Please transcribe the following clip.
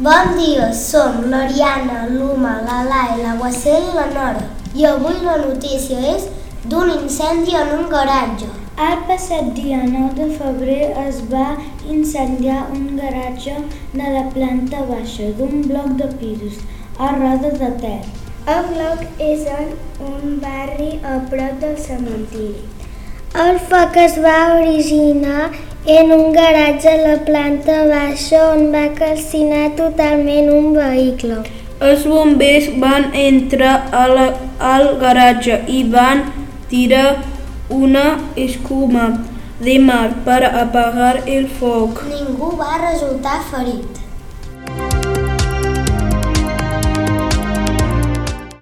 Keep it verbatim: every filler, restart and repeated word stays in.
Bon dia, som l'Oriana, l'Uma, la Lai, la Guacel i la Nora. I avui la notícia és d'un incendi en un garatge. El passat dia nou de febrer es va incendiar un garatge de la planta baixa d'un bloc de pisos a Roda de Ter. El bloc és en un barri a prop del cementiri. El foc es va originar en un garatge a la planta baixa on va calcinar totalment un vehicle. Els bombers van entrar a la, al garatge i van tirar una escuma de mar per apagar el foc. Ningú va resultar ferit.